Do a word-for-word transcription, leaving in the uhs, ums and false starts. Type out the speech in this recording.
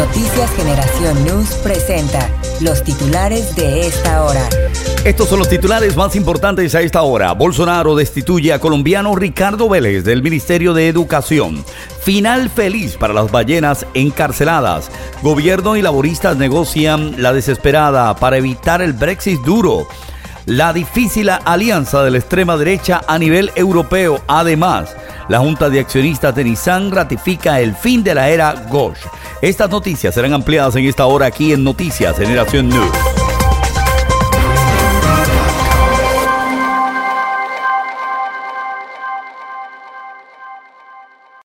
Noticias Generación News presenta los titulares de esta hora. Estos son los titulares más importantes a esta hora. Bolsonaro destituye a colombiano Ricardo Vélez del Ministerio de Educación. Final feliz para las ballenas encarceladas. Gobierno y laboristas negocian la desesperada para evitar el Brexit duro. La difícil alianza de la extrema derecha a nivel europeo. Además, la Junta de Accionistas de Nissan ratifica el fin de la era Ghosh. Estas noticias serán ampliadas en esta hora aquí en Noticias Generación News.